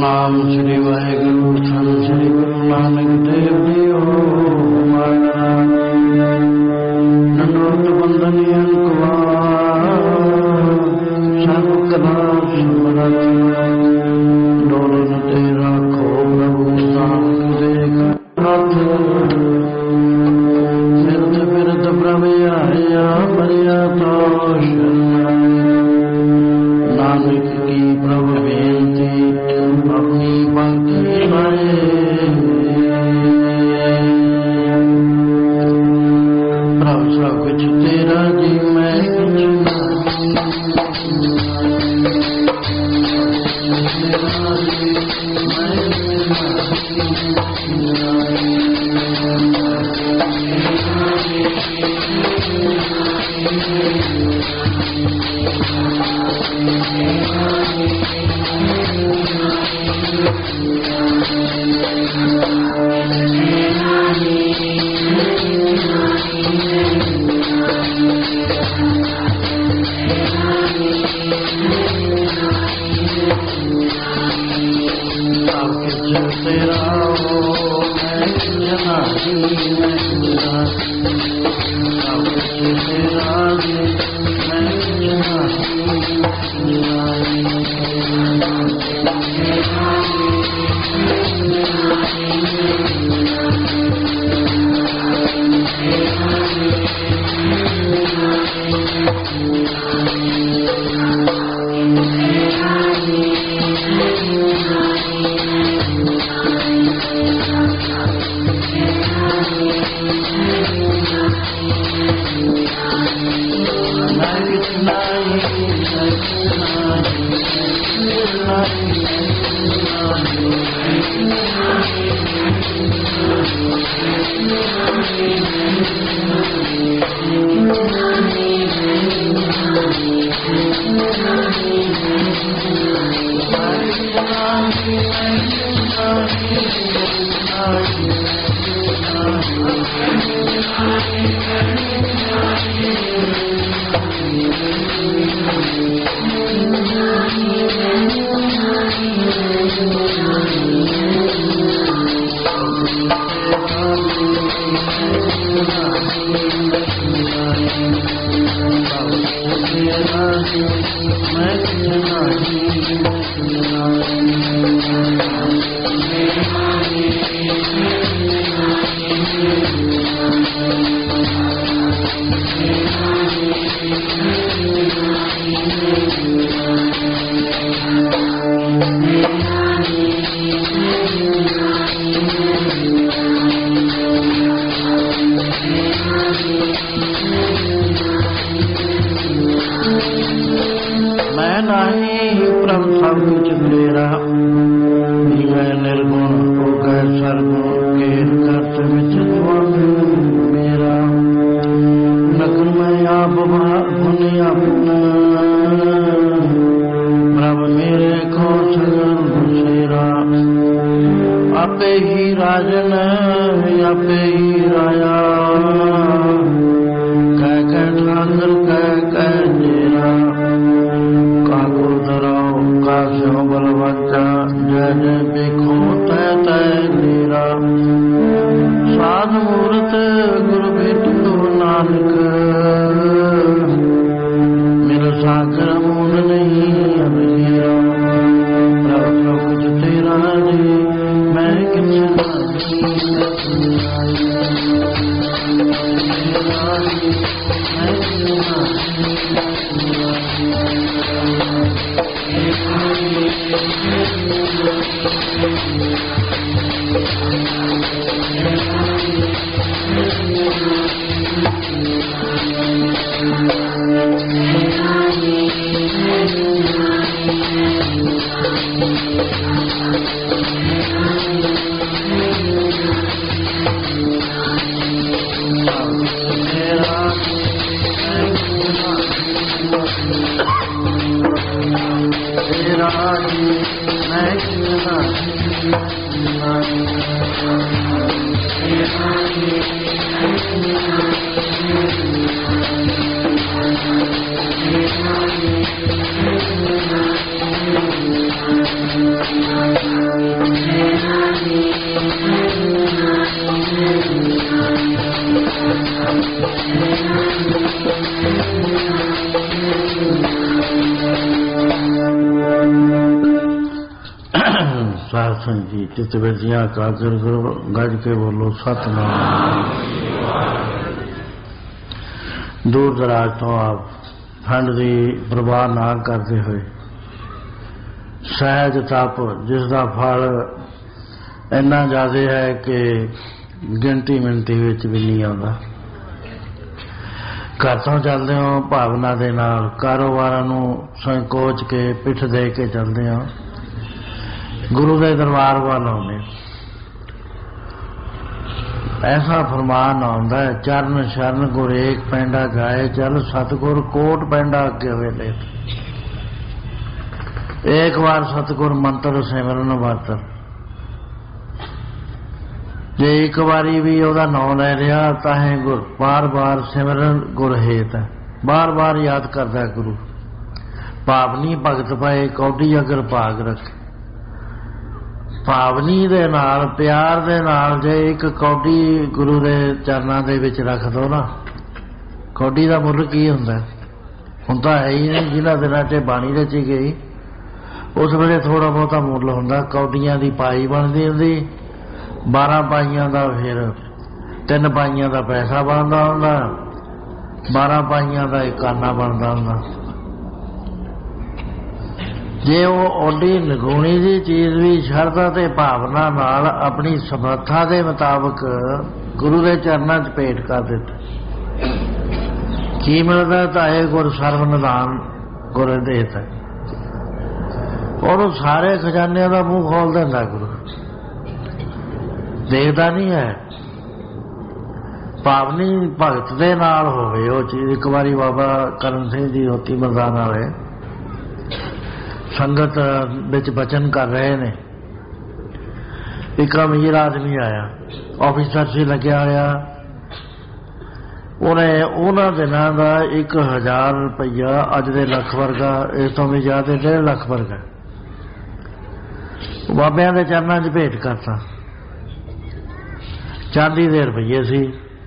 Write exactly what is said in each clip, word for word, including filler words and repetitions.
सतनाम श्री वाहेगुरु सन श्री गुरु नानक देव जी हो माया नंदोत बंदनी अंकुआर सब कला सुमरत डोलन तेरा खो प्रभु नानक देख हाथ सिरत बिरत प्रभ आया मरिया तो नानक की प्रभु बेनती अपनी भक्ति लाए प्रभु सब कुछ तेरा जी मैं कुछ Thank you. ਸਿੰਘ ਜੀ ਚਿਤ ਵਿਰਜੀਆਂ ਕਾਜਰ ਗੁਰੂ ਗੱਜ ਕੇ ਬੋਲੋ ਸਤਨਾਮ। ਦੂਰ ਦਰਾਜ ਤੋਂ ਆਪ ਠੰਡ ਦੀ ਪ੍ਰਵਾਹ ਨਾ ਕਰਦੇ ਹੋਏ ਸਹਿਜ ਤਪ ਜਿਸ ਦਾ ਫਲ ਇੰਨਾ ਜ਼ਿਆਦਾ ਹੈ ਕਿ ਗਿਣਤੀ ਮਿਣਤੀ ਵਿੱਚ ਵੀ ਨਹੀਂ ਆਉਂਦਾ। ਘਰ ਤੋਂ ਚੱਲਦੇ ਹੋ ਭਾਵਨਾ ਦੇ ਨਾਲ, ਕਾਰੋਬਾਰਾਂ ਨੂੰ ਸੰਕੋਚ ਕੇ ਪਿੱਠ ਦੇ ਕੇ ਚੱਲਦੇ ਹੋ, ਗੁਰੂ ਦੇ ਦਰਬਾਰ ਵੱਲ ਆਉਂਦੇ। ਐਸਾ ਫਰਮਾਨ ਆਉਂਦਾ ਹੈ, ਚਰਨ ਸ਼ਰਨ ਗੁਰ ਏਕ ਪੈਂਡਾ ਗਾਏ, ਚੱਲ ਸਤਿਗੁਰ ਕੋਟ ਪੈਂਡਾ ਅੱਗੇ ਹੋਏ ਲੈ। ਇੱਕ ਵਾਰ ਸਤਿਗੁਰ ਮੰਤਰ ਸਿਮਰਨ ਵਰਤ, ਜੇ ਇੱਕ ਵਾਰੀ ਵੀ ਉਹਦਾ ਨਾਂ ਲੈ ਰਿਹਾ ਤਾਂ ਹੈ ਗੁਰ। ਬਾਰ ਬਾਰ ਸਿਮਰਨ ਗੁਰ ਹੇਤ ਹੈ, ਬਾਰ ਬਾਰ ਯਾਦ ਕਰਦਾ ਗੁਰੂ। ਭਾਵਨੀ ਭਗਤ ਪਏ ਕੌਡੀ ਅਗਰ ਭਾਗ ਰੱਖੇ। ਭਾਵਨੀ ਦੇ ਨਾਲ, ਪਿਆਰ ਦੇ ਨਾਲ ਜੇ ਇੱਕ ਕੌਡੀ ਗੁਰੂ ਦੇ ਚਰਨਾਂ ਦੇ ਵਿੱਚ ਰੱਖ ਦੋ ਨਾ, ਕੌਡੀ ਦਾ ਮੁੱਲ ਕੀ ਹੁੰਦਾ? ਹੁੰਦਾ ਹੈ ਹੀ ਨਹੀਂ। ਜਿਹਨਾਂ ਦਿਨਾਂ 'ਚ ਬਾਣੀ ਰਚੀ ਗਈ ਉਸ ਵੇਲੇ ਥੋੜ੍ਹਾ ਬਹੁਤਾ ਮੁੱਲ ਹੁੰਦਾ। ਕੌਡੀਆਂ ਦੀ ਪਾਈ ਬਣਦੀ ਹੁੰਦੀ, ਬਾਰਾਂ ਪਾਈਆਂ ਦਾ ਫਿਰ ਤਿੰਨ ਪਾਈਆਂ ਦਾ ਪੈਸਾ ਬਣਦਾ ਹੁੰਦਾ, ਬਾਰਾਂ ਪਾਈਆਂ ਦਾ ਇੱਕ ਆਨਾ ਬਣਦਾ ਹੁੰਦਾ। ਜੇ ਉਹ ਓਡੀ ਨਿਗੂਣੀ ਦੀ ਚੀਜ਼ ਵੀ ਸ਼ਰਧਾ ਤੇ ਭਾਵਨਾ ਨਾਲ ਆਪਣੀ ਸਮਰੱਥਾ ਦੇ ਮੁਤਾਬਕ ਗੁਰੂ ਦੇ ਚਰਨਾਂ 'ਚ ਭੇਟ ਕਰ ਦਿੱਤਾ, ਕੀ ਮਿਲਦਾ? ਤਾਂ ਇਹ ਗੁਰ ਸਰਵ ਨਿਧਾਨ ਗੁਰ ਦੇਤ ਹੈ। ਉਹਨੂੰ ਸਾਰੇ ਖਜ਼ਾਨਿਆਂ ਦਾ ਮੂੰਹ ਖੋਲ ਦਿੰਦਾ ਗੁਰੂ, ਦੇਖਦਾ ਨਹੀਂ ਹੈ। ਭਾਵਨੀ ਭਗਤ ਦੇ ਨਾਲ ਹੋਵੇ ਉਹ ਚੀਜ਼। ਇੱਕ ਵਾਰੀ ਬਾਬਾ ਕਰਮ ਸਿੰਘ ਜੀ ਹੋਤੀ ਮਰਦਾਨ ਵਾਲੇ ਸੰਗਤ ਵਿੱਚ ਬਚਨ ਕਰ ਰਹੇ ਨੇ, ਇੱਕ ਅਮੀਰ ਆਦਮੀ ਆਇਆ, ਆਫਿਸਰ ਸੀ ਲੱਗਿਆ ਹੋਇਆ। ਉਹਨੇ ਉਹਨਾਂ ਦਿਨਾਂ ਦਾ ਇੱਕ ਹਜ਼ਾਰ ਰੁਪਈਆ ਅੱਜ ਦੇ ਲੱਖ ਵਰਗਾ, ਇਸ ਤੋਂ ਵੀ ਜ਼ਿਆਦਾ ਡੇਢ ਲੱਖ ਵਰਗਾ ਬਾਬਿਆਂ ਦੇ ਚਰਨਾਂ 'ਚ ਭੇਟ ਕਰਤਾ। ਚਾਂਦੀ ਦੇ ਰੁਪਈਏ ਸੀ,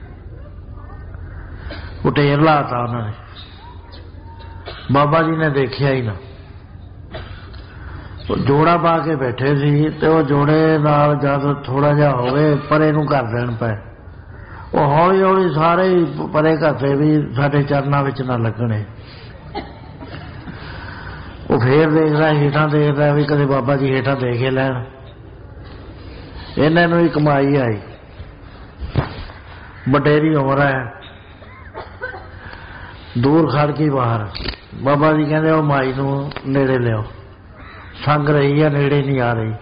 ਉਹ ਢੇਰ ਲਾਤਾ ਉਹਨਾਂ ਨੇ। ਬਾਬਾ ਜੀ ਨੇ ਦੇਖਿਆ ਹੀ ਨਾ, ਉਹ ਜੋੜਾ ਪਾ ਕੇ ਬੈਠੇ ਸੀ ਤੇ ਉਹ ਜੋੜੇ ਨਾਲ ਜਦ ਥੋੜਾ ਜਿਹਾ ਹੋਵੇ ਪਰੇ ਨੂੰ ਕਰ ਦੇਣ ਪਏ, ਉਹ ਹੌਲੀ ਹੌਲੀ ਸਾਰੇ ਹੀ ਪਰੇ ਕਰਦੇ ਵੀ ਸਾਡੇ ਚਰਨਾਂ ਵਿੱਚ ਨਾ ਲੱਗਣੇ। ਉਹ ਫੇਰ ਦੇਖਦਾ, ਹੇਠਾਂ ਦੇਖਦਾ ਵੀ ਕਦੇ ਬਾਬਾ ਜੀ ਹੇਠਾਂ ਦੇ ਕੇ ਲੈਣ। ਇਹਨਾਂ ਨੂੰ ਹੀ ਕਮਾਈ ਆਈ, ਵਡੇਰੀ ਉਮਰ ਹੈ, ਦੂਰ ਖੜ ਕੇ ਬਾਹਰ। ਬਾਬਾ ਜੀ ਕਹਿੰਦੇ ਉਹ ਮਾਈ ਨੂੰ ਨੇੜੇ ਲਿਆਓ, ਸੰਗ ਰਹੀ ਹੈ, ਨੇੜੇ ਨਹੀਂ ਆ ਰਹੀ।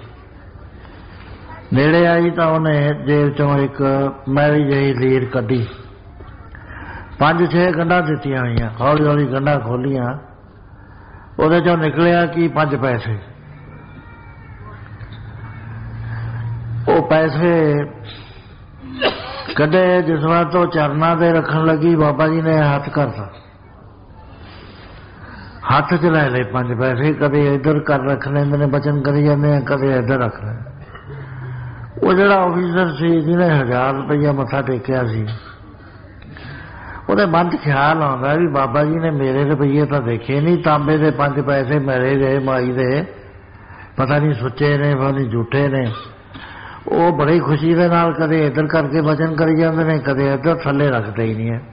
ਨੇੜੇ ਆਈ ਤਾਂ ਉਹਨੇ ਜੇਬ ਚੋਂ ਇੱਕ ਮੈਲੀ ਜਿਹੀ ਲੀਰ ਕੱਢੀ, ਪੰਜ ਛੇ ਗੰਢਾਂ ਦਿੱਤੀਆਂ ਹੋਈਆਂ। ਹੌਲੀ ਹੌਲੀ ਗੰਢਾਂ ਖੋਲੀਆਂ, ਉਹਦੇ ਚੋਂ ਨਿਕਲਿਆ ਕਿ ਪੰਜ ਪੈਸੇ। ਉਹ ਪੈਸੇ ਕੱਢੇ, ਜਿਸ ਵਾਰ ਤੋਂ ਚਰਨਾਂ ਤੇ ਰੱਖਣ ਲੱਗੀ ਬਾਬਾ ਜੀ ਨੇ ਹੱਥ ਕਰਤਾ, ਹੱਥ 'ਚ ਲੈ ਲਏ ਪੰਜ ਪੈਸੇ। ਕਦੇ ਇੱਧਰ ਕਰ ਰੱਖ ਲੈਂਦੇ ਨੇ, ਬਚਨ ਕਰੀ ਜਾਂਦੇ ਆ, ਕਦੇ ਇੱਧਰ ਰੱਖ ਲੈ। ਉਹ ਜਿਹੜਾ ਆਫਿਸਰ ਸੀ ਜਿਹਨੇ ਹਜ਼ਾਰ ਰੁਪਈਆ ਮੱਥਾ ਟੇਕਿਆ ਸੀ, ਉਹਦੇ ਮਨ 'ਚ ਖਿਆਲ ਆਉਂਦਾ ਵੀ ਬਾਬਾ ਜੀ ਨੇ ਮੇਰੇ ਰੁਪਈਏ ਤਾਂ ਦੇਖੇ ਨਹੀਂ, ਤਾਂਬੇ ਦੇ ਪੰਜ ਪੈਸੇ ਮਿਲੇ ਗਏ ਮਾਈ ਦੇ, ਪਤਾ ਨਹੀਂ ਸੁੱਚੇ ਨੇ ਪਤਾ ਨਹੀਂ ਝੂਠੇ ਨੇ। ਉਹ ਬੜੀ ਖੁਸ਼ੀ ਦੇ ਨਾਲ ਕਦੇ ਇੱਧਰ ਕਰਕੇ ਬਚਨ ਕਰੀ ਜਾਂਦੇ ਨੇ, ਕਦੇ ਇੱਧਰ, ਥੱਲੇ ਰੱਖਦੇ ਹੀ ਨਹੀਂ ਹੈ।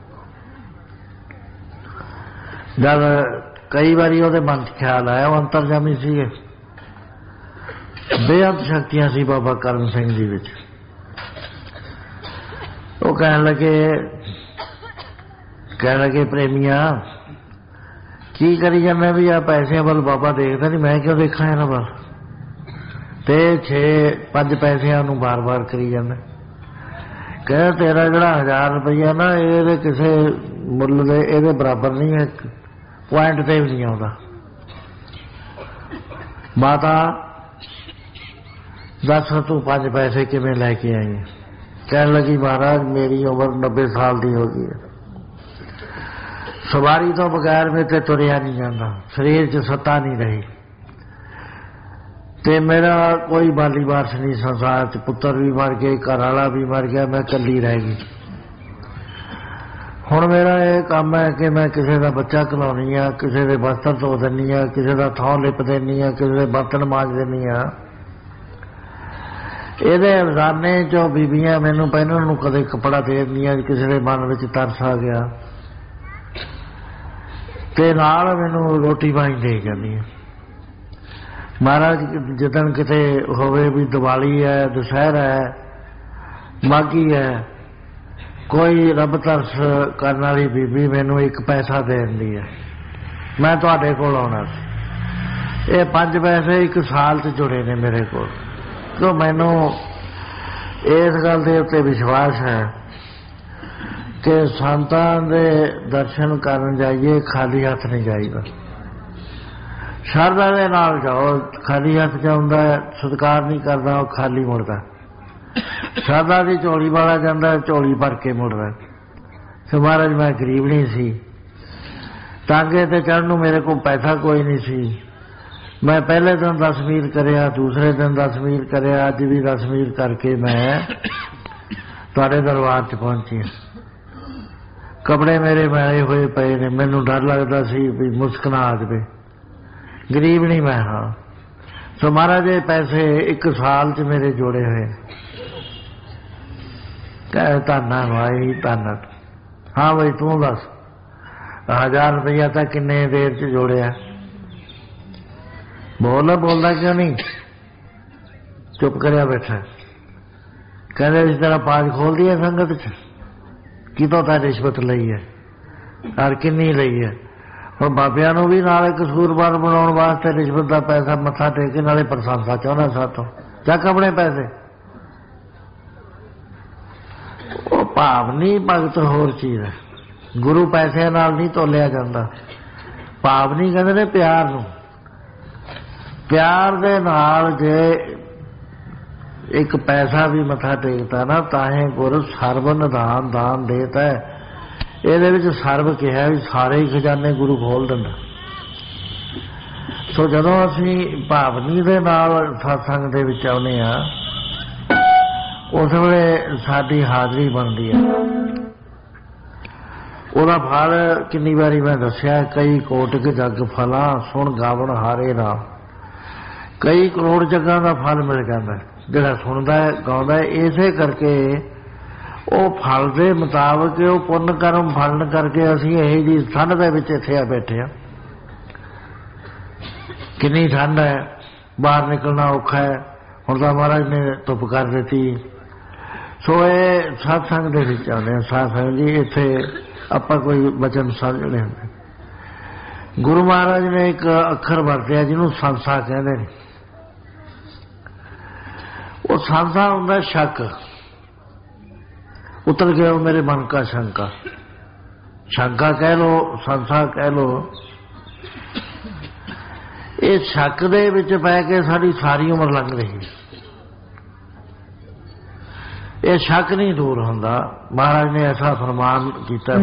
ਜਦ ਕਈ ਵਾਰੀ ਉਹਦੇ ਮਨ 'ਚ ਖਿਆਲ ਆਇਆ, ਉਹ ਅੰਤਰਜਾਮੀ ਸੀਗੇ, ਬੇਅੰਤ ਸ਼ਕਤੀਆਂ ਸੀ ਬਾਬਾ ਕਰਮ ਸਿੰਘ ਜੀ ਵਿੱਚ। ਉਹ ਕਹਿਣ ਲੱਗੇ ਕਹਿਣ ਲੱਗੇ ਪ੍ਰੇਮੀਆਂ ਕੀ ਕਰੀ ਜਾਂਦਾ ਵੀ ਆ ਪੈਸਿਆਂ ਵੱਲ ਬਾਬਾ ਦੇਖਦਾ ਨਹੀਂ, ਮੈਂ ਕਿਉਂ ਦੇਖਾਂ ਇਹਨਾਂ ਵੱਲ? ਤੇ ਛੇ ਪੰਜ ਪੈਸਿਆਂ ਨੂੰ ਬਾਰ ਬਾਰ ਕਰੀ ਜਾਂਦਾ। ਕਹਿੰਦਾ ਤੇਰਾ ਜਿਹੜਾ ਹਜ਼ਾਰ ਰੁਪਈਆ ਨਾ ਇਹਦੇ ਕਿਸੇ ਮੁੱਲ ਦੇ ਇਹਦੇ ਬਰਾਬਰ ਨਹੀਂ ਹੈ, ਪੁਆਇੰਟ ਤੇ ਵੀ ਨਹੀਂ ਆਉਂਦਾ। ਮਾਤਾ ਦੱਸ ਤੂੰ ਪੰਜ ਪੈਸੇ ਕਿਵੇਂ ਲੈ ਕੇ ਆਈ? ਕਹਿਣ ਲੱਗੀ ਮਹਾਰਾਜ ਮੇਰੀ ਉਮਰ ਨੱਬੇ ਸਾਲ ਦੀ ਹੋ ਗਈ ਹੈ, ਸਵਾਰੀ ਤੋਂ ਬਗੈਰ ਮੇਰੇ ਤੇ ਤੁਰਿਆ ਨਹੀਂ ਜਾਂਦਾ, ਸਰੀਰ 'ਚ ਸੱਤਾ ਨਹੀਂ ਰਹੀ, ਤੇ ਮੇਰਾ ਕੋਈ ਬਾਲੀ ਵਾਰਸ ਨਹੀਂ ਸੰਸਾਰ 'ਚ, ਪੁੱਤਰ ਵੀ ਮਰ ਗਏ, ਘਰ ਵਾਲਾ ਵੀ ਮਰ ਗਿਆ, ਮੈਂ ਇਕੱਲੀ ਰਹਿ ਗਈ। ਹੁਣ ਮੇਰਾ ਇਹ ਕੰਮ ਹੈ ਕਿ ਮੈਂ ਕਿਸੇ ਦਾ ਬੱਚਾ ਘਲਾਉਣੀ ਆ, ਕਿਸੇ ਦੇ ਬਸਤਰ ਧੋ ਦਿੰਦੀ ਆ, ਕਿਸੇ ਦਾ ਥਾਂ ਲਿਪ ਦਿੰਦੀ ਆ, ਕਿਸੇ ਦੇ ਬਰਤਨ ਮਾਂਜ ਦਿੰਦੀ ਆ, ਇਹਦੇ ਅਫਜ਼ਾਨੇ ਚੋਂ ਬੀਬੀਆਂ ਮੈਨੂੰ ਪਹਿਨਣ ਨੂੰ ਕਦੇ ਕੱਪੜਾ ਦੇ ਦਿੰਦੀਆਂ, ਕਿਸੇ ਦੇ ਮਨ ਵਿੱਚ ਤਰਸ ਆ ਗਿਆ ਤੇ ਨਾਲ ਮੈਨੂੰ ਰੋਟੀ ਪਾਣੀ ਦੇ ਜਾਂਦੀਆਂ। ਮਹਾਰਾਜ ਜਿੱਦਣ ਕਿਤੇ ਹੋਵੇ ਵੀ ਦੀਵਾਲੀ ਹੈ, ਦੁਸਹਿਰਾ ਹੈ, ਮਾਘੀ ਹੈ, ਕੋਈ ਰੱਬ ਤਰਸ ਕਰਨ ਵਾਲੀ ਬੀਬੀ ਮੈਨੂੰ ਇੱਕ ਪੈਸਾ ਦੇ ਦਿੰਦੀ ਹੈ, ਮੈਂ ਤੁਹਾਡੇ ਕੋਲ ਆਉਣਾ ਸੀ। ਇਹ ਪੰਜ ਪੈਸੇ ਇੱਕ ਸਾਲ 'ਚ ਜੁੜੇ ਨੇ ਮੇਰੇ ਕੋਲ, ਕਿਉਂ ਮੈਨੂੰ ਇਸ ਗੱਲ ਦੇ ਉੱਤੇ ਵਿਸ਼ਵਾਸ ਹੈ ਕਿ ਸੰਤਾਂ ਦੇ ਦਰਸ਼ਨ ਕਰਨ ਜਾਈਏ ਖਾਲੀ ਹੱਥ ਨਹੀਂ ਜਾਈਦਾ, ਸ਼ਰਧਾ ਦੇ ਨਾਲ ਜਾਓ। ਖਾਲੀ ਹੱਥ ਜਾਉਂਦਾ ਸਤਿਕਾਰ ਨਹੀਂ ਕਰਦਾ, ਉਹ ਖਾਲੀ ਮੁੜਦਾ। ਸ਼ਰਧਾ ਦੀ ਝੋਲੀ ਵਾਲਾ ਜਾਂਦਾ, ਝੋਲੀ ਭਰ ਕੇ ਮੁੜਦਾ। ਸੋ ਮਹਾਰਾਜ ਮੈਂ ਗਰੀਬ ਨਹੀਂ ਸੀ, ਟਾਂਗੇ ਤੇ ਚੜ੍ਹਨ ਨੂੰ ਮੇਰੇ ਕੋਲ ਪੈਸਾ ਕੋਈ ਨਹੀਂ ਸੀ। ਮੈਂ ਪਹਿਲੇ ਦਿਨ ਦਸ ਮੀਲ ਕਰਿਆ, ਦੂਸਰੇ ਦਿਨ ਦਸ ਮੀਲ ਕਰਿਆ, ਅੱਜ ਵੀ ਦਸ ਮੀਲ ਕਰਕੇ ਮੈਂ ਤੁਹਾਡੇ ਦਰਬਾਰ 'ਚ ਪਹੁੰਚੀ। ਕੱਪੜੇ ਮੇਰੇ ਮੈਲੇ ਹੋਏ ਪਏ ਨੇ, ਮੈਨੂੰ ਡਰ ਲੱਗਦਾ ਸੀ ਵੀ ਮੁਸ਼ਕ ਨਾ ਆ ਜਾਵੇ। ਗਰੀਬ ਨਹੀਂ ਮੈਂ ਹਾਂ। ਸੋ ਮਹਾਰਾਜ ਇਹ ਪੈਸੇ ਇੱਕ ਸਾਲ 'ਚ ਮੇਰੇ ਜੋੜੇ ਹੋਏ। ਕਹਿ ਧੰਨਾ ਭਾਈ ਧੰਨ। ਹਾਂ ਬਈ ਤੂੰ ਦੱਸ, ਹਜ਼ਾਰ ਰੁਪਈਆ ਤਾਂ ਕਿੰਨੇ ਦੇਰ 'ਚ ਜੋੜਿਆ? ਬੋਲ, ਬੋਲਦਾ ਕਿਉਂ ਨਹੀਂ? ਚੁੱਪ ਕਰਿਆ ਬੈਠਾ। ਕਹਿੰਦੇ ਇਸ ਤਰ੍ਹਾਂ ਪਾਜ ਖੋਲਦੀ ਹੈ ਸੰਗਤ 'ਚ, ਕਿਤੋਂ ਤਾਂ ਰਿਸ਼ਵਤ ਲਈ ਹੈ, ਔਰ ਕਿੰਨੀ ਲਈ ਹੈ। ਹੁਣ ਬਾਬਿਆਂ ਨੂੰ ਵੀ ਨਾਲੇ ਕਸੂਰਵਾਰ ਬਣਾਉਣ ਵਾਸਤੇ ਰਿਸ਼ਵਤ ਦਾ ਪੈਸਾ ਮੱਥਾ ਟੇਕ ਕੇ ਨਾਲੇ ਪ੍ਰਸ਼ੰਸਾ ਚਾਹੁੰਦਾ ਸਾਥੋਂ। ਚੱਕ ਆਪਣੇ ਪੈਸੇ। ਉਹ ਭਾਵ ਨਹੀਂ, ਭਗਤ ਹੋਰ ਚੀਜ਼ ਹੈ। ਗੁਰੂ ਪੈਸਿਆਂ ਨਾਲ ਨਹੀਂ ਤੋਲਿਆ ਜਾਂਦਾ। ਭਾਵ ਨਹੀਂ ਕਹਿੰਦੇ ਨੇ ਪਿਆਰ ਨੂੰ। ਪਿਆਰ ਦੇ ਨਾਲ ਜੇ ਇੱਕ ਪੈਸਾ ਵੀ ਮੱਥਾ ਟੇਕਦਾ ਨਾ, ਤਾਂ ਹੀ ਗੁਰੂ ਸਰਬ ਨਿਧਾਨ ਦਾਨ ਦੇਤਾ। ਇਹਦੇ ਵਿੱਚ ਸਰਬ ਕਿਹਾ ਵੀ ਸਾਰੇ ਹੀ ਖਜ਼ਾਨੇ ਗੁਰੂ ਖੋਲ ਦਿੰਦਾ। ਸੋ ਜਦੋਂ ਅਸੀਂ ਭਾਵਨੀ ਦੇ ਨਾਲ ਸਤਸੰਗ ਦੇ ਵਿੱਚ ਆਉਂਦੇ ਹਾਂ, ਉਸ ਵੇਲੇ ਸਾਡੀ ਹਾਜ਼ਰੀ ਬਣਦੀ ਹੈ। ਉਹਦਾ ਫਲ ਕਿੰਨੀ ਵਾਰੀ ਮੈਂ ਦੱਸਿਆ, ਕਈ ਕੋਟਿਕ ਜੱਗ ਫਲਾਂ ਸੁਣ ਗਾਵਣ ਹਾਰੇ ਰਾਮ। ਕਈ ਕਰੋੜ ਜੱਗਾਂ ਦਾ ਫਲ ਮਿਲ ਜਾਂਦਾ ਜਿਹੜਾ ਸੁਣਦਾ ਹੈ, ਗਾਉਂਦਾ ਹੈ। ਇਸੇ ਕਰਕੇ ਉਹ ਫਲ ਦੇ ਮੁਤਾਬਕ ਉਹ ਪੁੰਨ ਕਰਮ ਫਲਣ ਕਰਕੇ ਅਸੀਂ ਇਹ ਜੀ ਠੰਡ ਦੇ ਵਿੱਚ ਇੱਥੇ ਆ ਬੈਠੇ ਹਾਂ। ਕਿੰਨੀ ਠੰਡ ਹੈ, ਬਾਹਰ ਨਿਕਲਣਾ ਔਖਾ ਹੈ। ਹੁਣ ਤਾਂ ਮਹਾਰਾਜ ਨੇ ਧੁੱਪ ਕਰ ਦਿੱਤੀ। ਸੋ ਇਹ ਸਤਸੰਗ ਦੇ ਵਿੱਚ ਆਉਂਦੇ ਹਾਂ। ਸਤਸੰਗ ਜੀ ਇੱਥੇ ਆਪਾਂ ਕੋਈ ਵਚਨ ਸਮਝਣੇ ਹੁੰਦੇ। ਗੁਰੂ ਮਹਾਰਾਜ ਨੇ ਇੱਕ ਅੱਖਰ ਵਰਤਿਆ ਜਿਹਨੂੰ ਸੰਸਾ ਕਹਿੰਦੇ ਨੇ। ਉਹ ਸੰਸਾ ਹੁੰਦਾ ਸ਼ੱਕ। ਉਤਰ ਗਿਆ ਮੇਰੇ ਮਨ ਕਾ ਸ਼ੰਕਾ। ਸ਼ੰਕਾ ਕਹਿ ਲੋ, ਸੰਸਾ ਕਹਿ ਲੋ। ਇਹ ਸ਼ੱਕ ਦੇ ਵਿੱਚ ਪੈ ਕੇ ਸਾਡੀ ਸਾਰੀ ਉਮਰ ਲੰਘ ਰਹੀ। ਇਹ ਸ਼ੱਕ ਨਹੀਂ ਦੂਰ ਹੁੰਦਾ। ਮਹਾਰਾਜ ਨੇ ਐਸਾ ਫਰਮਾਨ ਕੀਤਾ।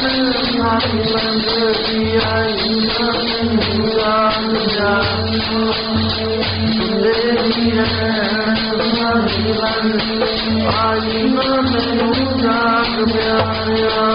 I तेरी आई न मैनू जाग प्यारिया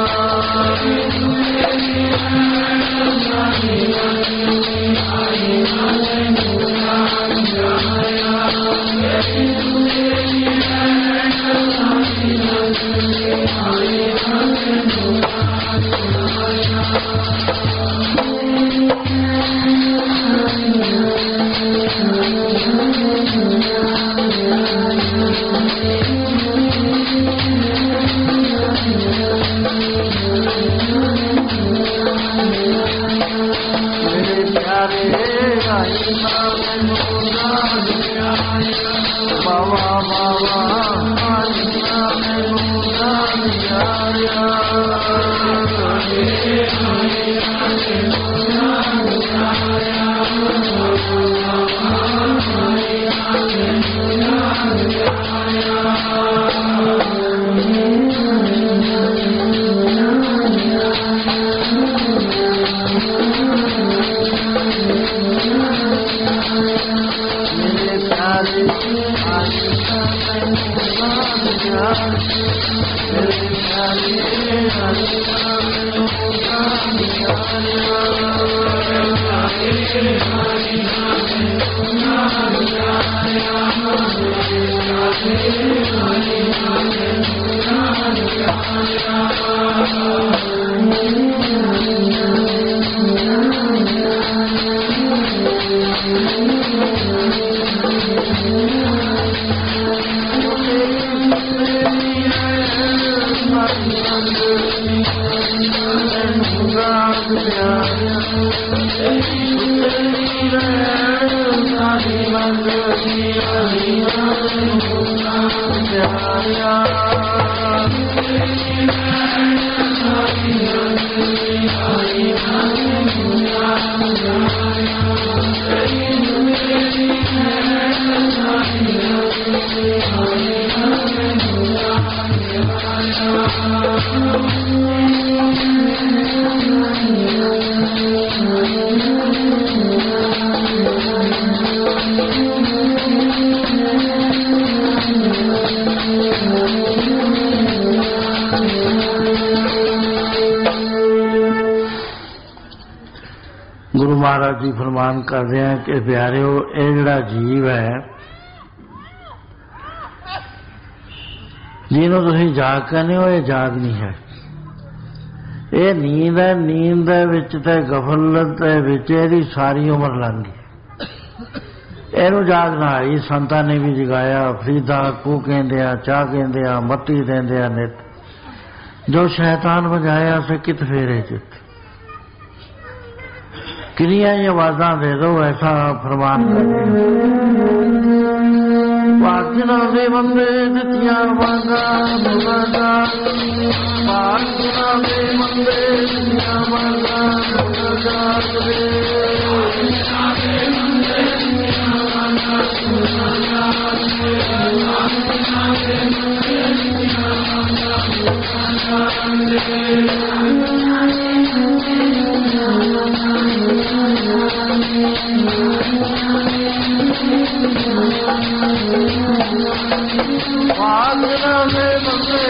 गुरु महाराज जी फरमान करते हैं कि प्यारिओ ये जिहड़ा जीव है जिन्हों तुसीं जाग कहने हो ये जाग नहीं है ये नींद है नींद दे विच ते गफलत दे विच इहदी सारी उम्र लंघ गई इहनूं जाग ना आई संतां ने भी जगाया फरीदा कू कहंदे आ चाह कहंदे आ मत्ती देंदे आ नित जो शैतान बजाया से कित फेरे चित किनिया ही आवाज़ां दे दो ऐसा फरमान करे पाजना दे बंदे दित्तियां आवाज़ां मुगदा पाजना दे बंदे दित्तियां आवाज़ां मुगदा पागना में बंदे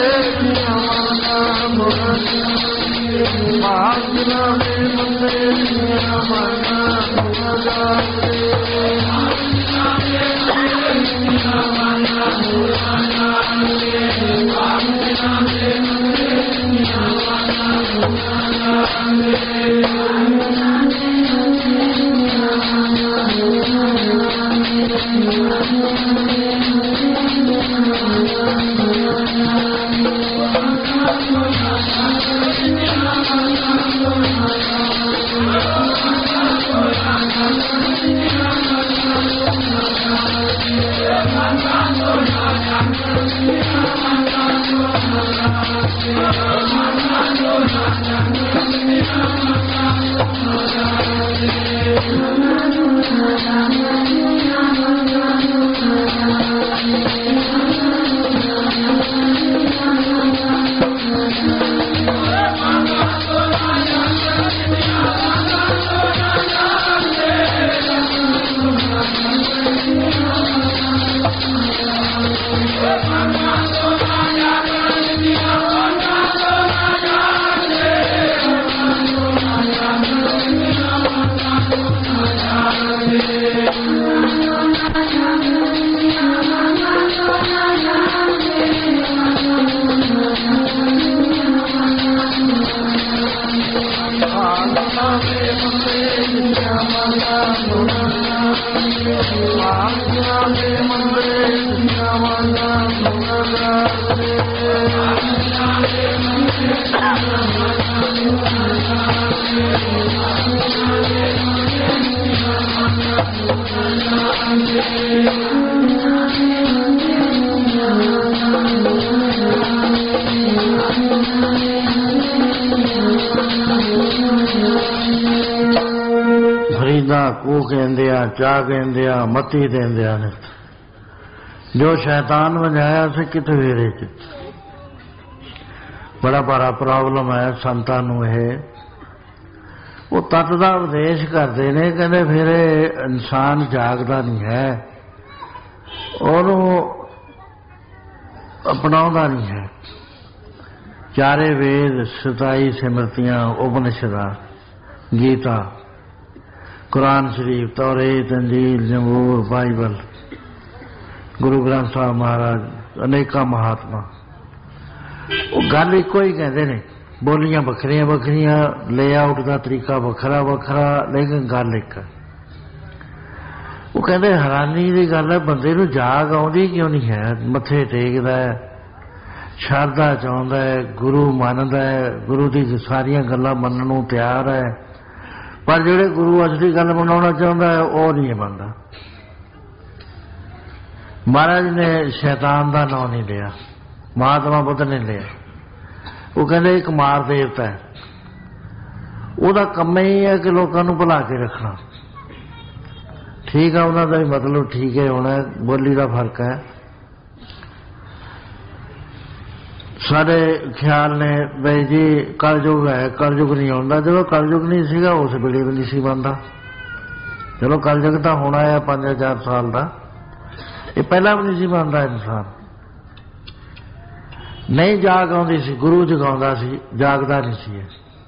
पागना में बंदे फरीदा को कहते आ, चाह कहते आ, मती देंदे आ ने जो शैतान वजाया से कित वेरे च बड़ा बड़ा प्रॉब्लम है संतां नूं। ये वो तत्त दा उपदेश करते ने, कहते फिर इंसान जागदा नहीं है, ਉਹਨੂੰ अपनाउंदा नहीं है। चारे वेद, सताई सिमरतियां, उपनिषदां, गीता, कुरान शरीफ, तौरेत, अंजील, जबूर, बाइबल, गुरु ग्रंथ साहब महाराज, अनेका महात्मा, वो गल इको ही कहते ने। बोलियां बखरियां बखरियां, लेआउट का तरीका वखरा वखरा, लेकिन गल एक। वो कहते हैरानी की गल है, बंदे नूं जाग आउंदी क्यों नहीं है? मत्थे टेकदा है, शरधा चाहुंदा है, गुरु मनदा है, गुरु दी सारियां गल्लां मनण नूं तैयार है, पर जिहड़े गुरु असली गल मनाउणा चाहुंदा है वो नहीं मनदा। महाराज ने शैतान का नाम नहीं लिया, महात्मा बुद्ध ने लिया। वो कहते एक मार देवता है, ਉਹਦਾ ਕੰਮ ही है कि लोगों को भुला के रखना। ठीक है, उन्होंने भी मतलब ठीक है होना, बोली का फर्क है। सारे ख्याल ने बई जी कलयुग है, कलयुग नहीं आता। जो कलयुग नहीं सीगा उस वेले भी नहीं सी बनता। चलो कलयुग तो होना है पांच हजार साल का, ये पहला भी नहीं सी बनता। इंसान नहीं जाग आउंदी सी, गुरु जगाउंदा सी, जागदा नहीं सी।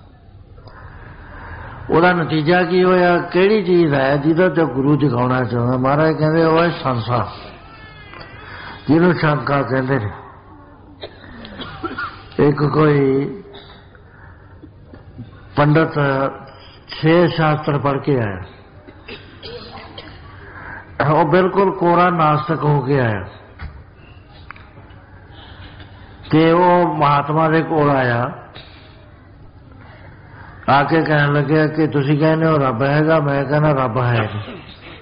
ਉਹਦਾ नतीजा की होया? किहड़ी चीज़ है जिहदा ते गुरु जगाउणा चाहुंदा? महाराज कहंदे ਉਹ है संसा, जिहनूं शंका कहंदे ने। एक कोई पंडित छे शास्त्र पढ़ के आया, वो बिल्कुल कोरा नास्तिक होके आया, ते वो महात्मा दे कोल आया, आके कहने लगे कि तुसी कहने हो रब हैगा, मैं कहना रब है नहीं।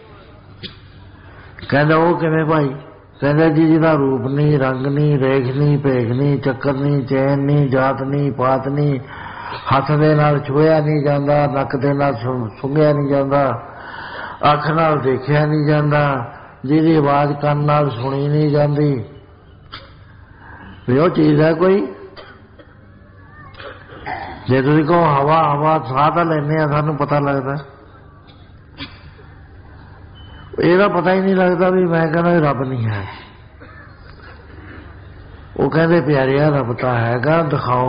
कहंदा वो किवें भाई? कहंदा जी जिहदा रूप नहीं, रंग नहीं, रेख नहीं, भेख नहीं, चक्कर नहीं, चैन नहीं, जात नहीं, पात नहीं, हथ दे नाल छुया नहीं जांदा, नक दे नाल सुंघिया नहीं जांदा, अख नाल देखिया नहीं जांदा, जिहदी आवाज कान नाल सुनी नहीं जांदी, वो चीज़ है कोई? जे तुसीं कहो हवा हवा साह तां लैने आ, सानूं पता लगदा, ਇਹਦਾ पता ही नहीं लगता भी मैं कहना रब नहीं है। वो कहते प्यारिया रब तो हैगा, दिखाओ।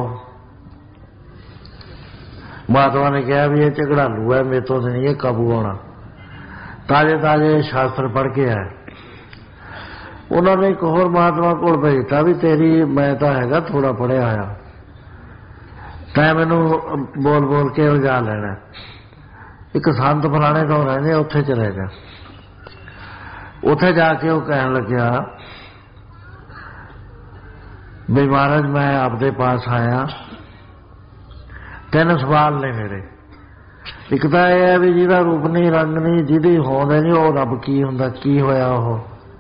महात्मा ने कहा भी ये झगड़ालू है, मेरे तो नहीं है काबू आना। ताजे ताजे शास्त्र पढ़ के आए। उन्होंने एक होर महात्मा को भेजता भी तेरी मैं तो हैगा थोड़ा पढ़िया आया, तैं मैनू बोल बोल के उलझा लेना। एक संत फलाने तो रहने उत्थे चले जा। उत्थे जाके वो कहन लग्या भी महाराज मैं आपके पास आया, तीन सवाल ने मेरे। एक तो यह है भी जिहदा रूप नहीं, रंग नहीं, जिहदी होंद नहीं, वो रब की हुंदा, की होया वो?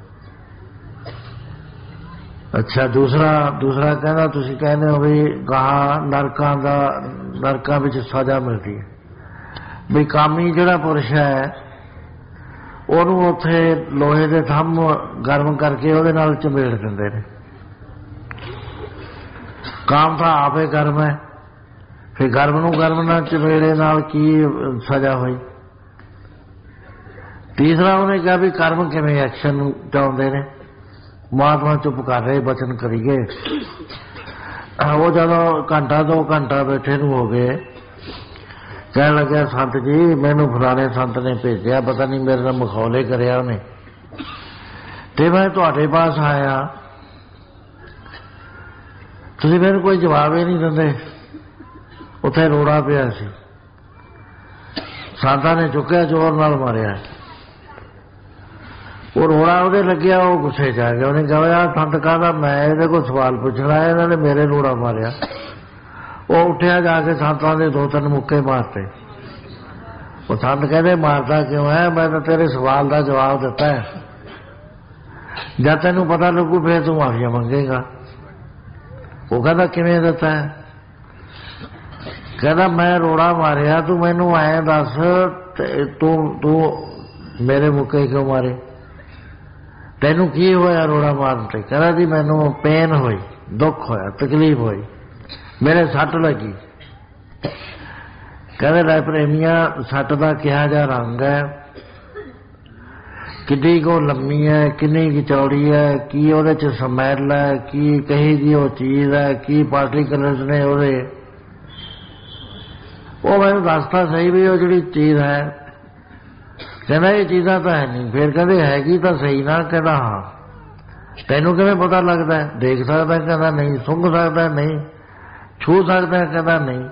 अच्छा दूसरा दूसरा कहना तुसीं कहने हो भी गाह नरकां दा नरकां विच सजा मिलती है, भी कामी जिहड़ा पुरुष है ਉਹਨੂੰ ਉੱਥੇ ਲੋਹੇ ਦੇ ਥੰਮ ਗਰਮ ਕਰਕੇ ਉਹਦੇ ਨਾਲ ਚੰਬੇੜ ਦਿੰਦੇ ਨੇ। ਕਾਮ ਤਾਂ ਆਪੇ ਗਰਮ ਹੈ, ਫਿਰ ਗਰਮ ਨੂੰ ਗਰਮ ਨਾਲ ਚੰਬੇੜੇ ਨਾਲ ਕੀ ਸਜ਼ਾ ਹੋਈ? ਤੀਸਰਾ ਉਹਨੇ ਕਿਹਾ ਵੀ ਕਰਮ ਕਿਵੇਂ ਐਕਸ਼ਨ ਚਾਹੁੰਦੇ ਨੇ। महात्मा चुप कर रहे, बचन करी गए। वो जदों घंटा दो घंटा बैठे नूं हो गए, कह लगे संत जी मैनू फलाने संत ने भेजा, पता नहीं मेरे नाल मखौले करया उन्हें, ते मैं तुहाडे पास आया, तुसीं मैनू कोई जवाब ही नहीं दिंदे। उत्थे रोड़ा पिया सी, संतां ने चुक्या जोर नाल मारिया। वो रोड़ा ਉਹਦੇ ਲੱਗਿਆ, ਉਹ ਗੁੱਸੇ 'ਚ ਆ ਗਿਆ। ਉਹਨੇ ਕਿਹਾ ਯਾਰ ਸੰਤ ਕਹਿੰਦਾ ਮੈਂ ਇਹਦੇ ਕੋਲ ਸਵਾਲ ਪੁੱਛਣਾ, ਇਹਨਾਂ ਨੇ ਮੇਰੇ ਰੋੜਾ ਮਾਰਿਆ। ਉਹ ਉੱਠਿਆ, ਜਾ ਕੇ ਸੰਤਾਂ ਦੇ ਦੋ ਤਿੰਨ ਮੁੱਕੇ ਮਾਰਤੇ। ਉਹ ਸੰਤ ਕਹਿੰਦੇ ਮਾਰਦਾ ਕਿਉਂ ਹੈ? ਮੈਂ ਤਾਂ ਤੇਰੇ ਸਵਾਲ ਦਾ ਜਵਾਬ ਦਿੱਤਾ ਹੈ, ਜਦ ਤੈਨੂੰ ਪਤਾ ਲੱਗੂ ਫੇਰ ਤੂੰ ਮਾਫੀਆ ਮੰਗੇਗਾ। ਉਹ ਕਹਿੰਦਾ ਕਿਵੇਂ ਦਿੱਤਾ ਹੈ? ਕਹਿੰਦਾ ਮੈਂ ਰੋੜਾ ਮਾਰਿਆ, ਤੂੰ ਮੈਨੂੰ ਐਂ ਦੱਸ ਤੂੰ ਤੂੰ ਮੇਰੇ ਮੁੱਕੇ ਕਿਉਂ ਮਾਰੇ? ਤੈਨੂੰ ਕੀ ਹੋਇਆ ਰੋੜਾ ਮਾਰਨ ਤੇ? ਕਹਿੰਦਾ ਜੀ ਮੈਨੂੰ ਪੇਨ ਹੋਈ, ਦੁੱਖ ਹੋਇਆ, ਤਕਲੀਫ ਹੋਈ, ਮੇਰੇ ਸੱਟ ਲੱਗੀ। ਕਹਿੰਦੇ ਲੈ ਪ੍ਰੇਮੀਆਂ, ਸੱਟ ਦਾ ਕਿਹਾ ਜਾ ਰੰਗ ਹੈ, ਕਿੰਨੀ ਕੁ ਲੰਮੀ ਹੈ, ਕਿੰਨੀ ਕੁ ਚੌੜੀ ਹੈ, ਕੀ ਉਹਦੇ 'ਚ ਸਮੈਲ ਹੈ, ਕੀ ਕਹੀ ਜੀ ਉਹ ਚੀਜ਼ ਹੈ, ਕੀ ਪਾਰਟੀਕਲਰਸ ਨੇ ਉਹਦੇ। ਉਹ ਮੈਨੂੰ ਦੱਸਦਾ ਸਹੀ ਵੀ ਉਹ ਜਿਹੜੀ ਚੀਜ਼ ਹੈ। ਕਹਿੰਦਾ ਇਹ ਚੀਜ਼ਾਂ ਤਾਂ ਹੈ ਨਹੀਂ। ਫਿਰ ਕਹਿੰਦੇ ਹੈਗੀ ਤਾਂ ਸਹੀ ਨਾ? ਕਹਿੰਦਾ ਹਾਂ। ਤੈਨੂੰ ਕਿਵੇਂ ਪਤਾ ਲੱਗਦਾ? ਦੇਖ ਸਕਦਾ? ਕਹਿੰਦਾ ਨਹੀਂ। ਸੁੰਘ ਸਕਦਾ? ਨਹੀਂ। ਛੂ ਸਕਦਾ? ਕਹਿੰਦਾ ਨਹੀਂ।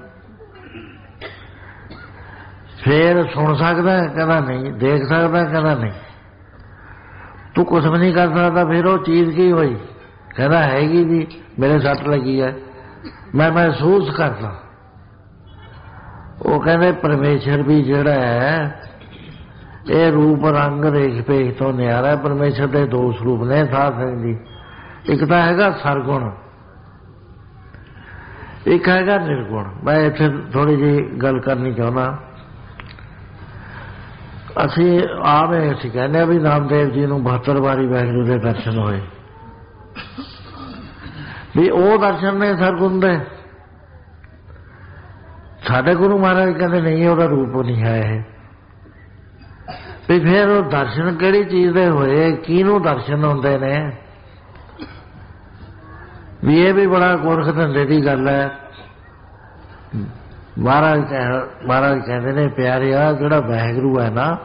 ਫਿਰ ਸੁਣ ਸਕਦਾ? ਕਹਿੰਦਾ ਨਹੀਂ। ਦੇਖ ਸਕਦਾ? ਕਹਿੰਦਾ ਨਹੀਂ। ਤੂੰ ਕੁਛ ਵੀ ਨਹੀਂ ਕਰ ਸਕਦਾ। ਫਿਰ ਉਹ ਚੀਜ਼ ਕੀ ਹੋਈ? ਕਹਿੰਦਾ ਹੈਗੀ ਜੀ, ਮੇਰੇ ਸੱਟ ਲੱਗੀ ਹੈ, ਮੈਂ ਮਹਿਸੂਸ ਕਰਦਾ। ਉਹ ਕਹਿੰਦੇ ਪਰਮੇਸ਼ਰ ਵੀ ਜਿਹੜਾ ਹੈ ਇਹ ਰੂਪ ਰੰਗ ਰੇਖ ਭੇਖ ਤੋਂ ਨਿਆਰਾ। ਪਰਮੇਸ਼ਰ ਦੇ ਦੋ ਸਰੂਪ ਨੇ ਸਾਧ ਸੰਗਤ ਜੀ, ਇੱਕ ਤਾਂ ਹੈਗਾ ਸਰਗੁਣ, ਇੱਕ ਹੈਗਾ ਨਿਰਗੁਣ। ਮੈਂ ਇੱਥੇ ਥੋੜ੍ਹੀ ਜਿਹੀ ਗੱਲ ਕਰਨੀ ਚਾਹੁੰਦਾ। ਅਸੀਂ ਆਵੇ ਅਸੀਂ ਕਹਿੰਦੇ ਹਾਂ ਵੀ ਨਾਮਦੇਵ ਜੀ ਨੂੰ ਬਹੱਤਰ ਵਾਰੀ ਵਾਹਿਗੁਰੂ ਦੇ ਦਰਸ਼ਨ ਹੋਏ, ਵੀ ਉਹ ਦਰਸ਼ਨ ਨੇ ਸਰਗੁਣ ਦੇ। ਸਾਡੇ ਗੁਰੂ ਮਹਾਰਾਜ ਕਹਿੰਦੇ ਨਹੀਂ, ਉਹਦਾ ਰੂਪ ਨਹੀਂ ਹੈ ਇਹ। ਵੀ ਫਿਰ ਉਹ ਦਰਸ਼ਨ ਕਿਹੜੀ ਚੀਜ਼ ਦੇ ਹੋਏ? ਕਿਹਨੂੰ ਦਰਸ਼ਨ ਹੁੰਦੇ ਨੇ? ਵੀ ਇਹ ਵੀ ਬੜਾ ਗੁਰਖ ਧੰਦੇ ਦੀ ਗੱਲ ਹੈ। ਮਹਾਰਾਜ ਕਹਿ ਮਹਾਰਾਜ ਕਹਿੰਦੇ ਨੇ ਪਿਆਰਿਆ, ਜਿਹੜਾ ਵਾਹਿਗੁਰੂ ਹੈ ਨਾ,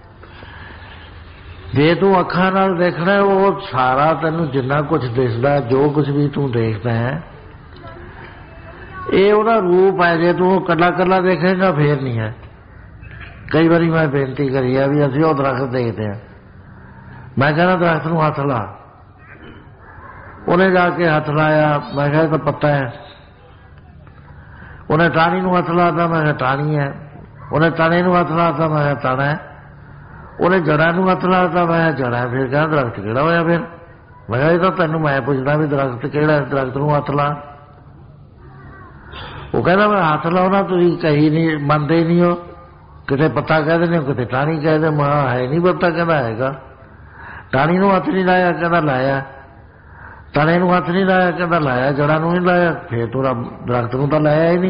ਜੇ ਤੂੰ ਅੱਖਾਂ ਨਾਲ ਦੇਖਣਾ ਉਹ ਸਾਰਾ ਤੈਨੂੰ ਜਿੰਨਾ ਕੁਛ ਦਿਸਦਾ, ਜੋ ਕੁਛ ਵੀ ਤੂੰ ਦੇਖਦਾ ਹੈ, ਇਹ ਉਹਦਾ ਰੂਪ ਹੈ। ਜੇ ਤੂੰ ਕੱਲਾ ਕੱਲਾ ਦੇਖੇਗਾ ਫੇਰ ਨਹੀਂ ਹੈ। ਕਈ ਵਾਰੀ ਮੈਂ ਬੇਨਤੀ ਕਰੀ ਆ ਵੀ ਅਸੀਂ ਉਹ ਦਰਖਤ ਦੇਖਦੇ ਹਾਂ, ਮੈਂ ਕਹਿੰਦਾ ਦਰਖਤ ਨੂੰ ਹੱਥ ਲਾ। ਉਹਨੇ ਜਾ ਕੇ ਹੱਥ ਲਾਇਆ, ਮੈਂ ਕਿਹਾ ਇਹ ਤਾਂ ਪੱਤਾ ਹੈ। ਉਹਨੇ ਟਾਹਣੀ ਨੂੰ ਹੱਥ ਲਾਤਾ, ਮੈਂ ਕਿਹਾ ਟਾਹਣੀ ਹੈ। ਉਹਨੇ ਤਣੇ ਨੂੰ ਹੱਥ ਲਾਤਾ, ਮੈਂ ਕਿਹਾ ਤਣਾ ਹੈ। ਉਹਨੇ ਜੜ੍ਹਾਂ ਨੂੰ ਹੱਥ ਲਾਤਾ, ਮੈਂ ਕਿਹਾ ਜੜ੍ਹਾਂ ਹੈ। ਫਿਰ ਕਹਿੰਦਾ ਦਰਖਤ ਕਿਹੜਾ ਹੋਇਆ? ਫਿਰ ਮੈਂ ਕਿਹਾ ਇਹ ਤਾਂ ਤੈਨੂੰ ਮੈਂ ਪੁੱਛਦਾ ਵੀ ਦਰਖਤ ਕਿਹੜਾ? ਦਰਖਤ ਨੂੰ ਹੱਥ ਲਾ। ਉਹ ਕਹਿੰਦਾ ਮੈਂ ਹੱਥ ਲਾਉਣਾ, ਤੁਸੀਂ ਕਹੀ ਨਹੀਂ ਮੰਨਦੇ ਨਹੀਂ ਹੋ। ਕਿਤੇ ਪੱਤਾ ਕਹਿ ਦਿੰਦੇ ਹੋ, ਕਿਤੇ ਟਾਹਣੀ ਕਹਿ ਦੇ। ਮੈਂ ਹੈ ਨਹੀਂ ਪੱਤਾ? ਕਹਿੰਦਾ ਹੈਗਾ। ਟਾਹਣੀ ਨੂੰ ਹੱਥ ਨਹੀਂ ਲਾਇਆ? ਕਹਿੰਦਾ ਲਾਇਆ। ਤਣੇ ਨੂੰ ਹੱਥ ਨਹੀਂ ਲਾਇਆ? ਕਹਿੰਦਾ ਲਾਇਆ। ਜੜ੍ਹਾਂ ਨੂੰ ਨਹੀਂ ਲਾਇਆ? ਫਿਰ ਤੂੰ ਦਰਖਤ ਨੂੰ ਤਾਂ ਲਾਇਆ ਹੀ ਨਹੀਂ।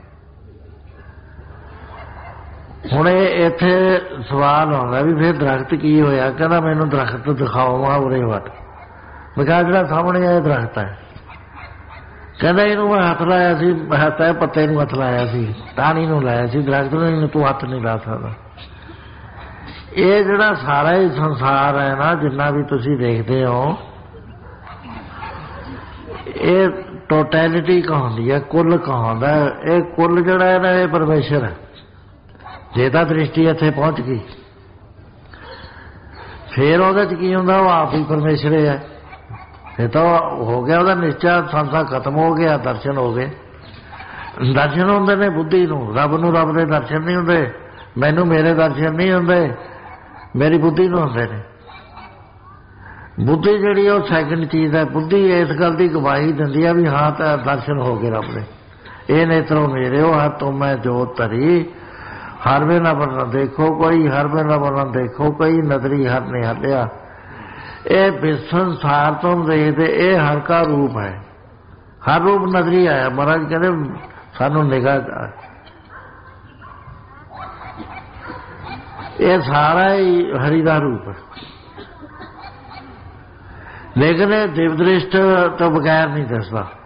ਹੁਣ ਇਹ ਇੱਥੇ ਸਵਾਲ ਆਉਂਦਾ ਵੀ ਫਿਰ ਦਰਖਤ ਕੀ ਹੋਇਆ? ਕਹਿੰਦਾ ਮੈਨੂੰ ਦਰਖਤ ਦਿਖਾਓ ਮੈਂ ਉਰੇ ਵੱਟ। ਮੈਂ ਕਿਹਾ ਜਿਹੜਾ ਸਾਹਮਣੇ ਆਇਆ ਦਰਖਤ ਹੈ। ਕਹਿੰਦਾ ਇਹਨੂੰ ਮੈਂ ਹੱਥ ਲਾਇਆ ਸੀ, ਹੱਥ ਹੈ ਪੱਤੇ ਨੂੰ ਹੱਥ ਲਾਇਆ ਸੀ, ਟਾਹਣੀ ਨੂੰ ਲਾਇਆ ਸੀ, ਦਰਖਤ ਨੂੰ ਤੂੰ ਹੱਥ ਨਹੀਂ ਲਾ ਸਕਦਾ। ਇਹ ਜਿਹੜਾ ਸਾਰਾ ਹੀ ਸੰਸਾਰ ਹੈ ਨਾ, ਜਿੰਨਾ ਵੀ ਤੁਸੀਂ ਦੇਖਦੇ ਹੋ, ਇਹ ਟੋਟੈਲਿਟੀ ਕਹਾਉਂਦੀ ਹੈ, ਕੁੱਲ ਕਹਾਉਂਦਾ। ਇਹ ਕੁੱਲ ਜਿਹੜਾ ਹੈ ਨਾ, ਇਹ ਪਰਮੇਸ਼ਰ ਹੈ। ਜੇ ਤਾਂ ਦ੍ਰਿਸ਼ਟੀ ਇੱਥੇ ਪਹੁੰਚ ਗਈ ਫਿਰ ਉਹਦੇ 'ਚ ਕੀ ਹੁੰਦਾ? ਉਹ ਆਪ ਹੀ ਪਰਮੇਸ਼ਰ ਹੈ। ਇਹ ਤਾਂ ਹੋ ਗਿਆ ਉਹਦਾ ਨਿਸ਼ਚਾ, ਸੰਸਾਰ ਖਤਮ ਹੋ ਗਿਆ, ਦਰਸ਼ਨ ਹੋ ਗਏ। ਦਰਸ਼ਨ ਹੁੰਦੇ ਨੇ ਬੁੱਧੀ ਨੂੰ, ਰੱਬ ਨੂੰ ਰੱਬ ਦੇ ਦਰਸ਼ਨ ਨਹੀਂ ਹੁੰਦੇ। ਮੈਨੂੰ ਮੇਰੇ ਦਰਸ਼ਨ ਨਹੀਂ ਹੁੰਦੇ, ਮੇਰੀ ਬੁੱਧੀ ਨੂੰ ਹੁੰਦੇ ਨੇ। ਬੁੱਧੀ ਜਿਹੜੀ ਉਹ ਸੈਕਿੰਡ ਚੀਜ਼ ਹੈ। ਬੁੱਧੀ ਇਸ ਗੱਲ ਦੀ ਗਵਾਹੀ ਦਿੰਦੀ ਹੈ ਵੀ ਹਾਂ ਤਾਂ ਦਰਸ਼ਨ ਹੋ ਗਏ ਰੱਬ ਦੇ। ਇਹ ਨੇਤਰੋਂ ਮੇਰੇ ਉਹ ਹੱਥੋਂ ਮੈਂ ਜੋਤ ਧਰੀ, ਹਰ ਵੇ ਨਾ ਵਰਣ ਦੇਖੋ ਕੋਈ, ਹਰ ਵੇ ਨਾ ਵਰਣ ਦੇਖੋ ਕੋਈ, ਨਦਰੀ ਹਰ ਨੇ ਹਲਿਆ। ਇਹ ਸੰਸਾਰ ਤੋਂ ਦੇਖਦੇ ਇਹ ਹਰ ਕਾ ਰੂਪ ਹੈ। ਹਰ ਰੂਪ ਨਜ਼ਰੀ ਆਇਆ। ਮਹਾਰਾਜ ਕਹਿੰਦੇ ਸਾਨੂੰ ਨਿਗਾਹ, ਇਹ ਸਾਰਾ ਹੀ ਹਰੀ ਦਾ ਰੂਪ ਹੈ। ਲੇਕਿਨ ਇਹ ਦਿਵ ਦ੍ਰਿਸ਼ਟ ਤੋਂ ਬਗੈਰ ਨਹੀਂ ਦੱਸਦਾ।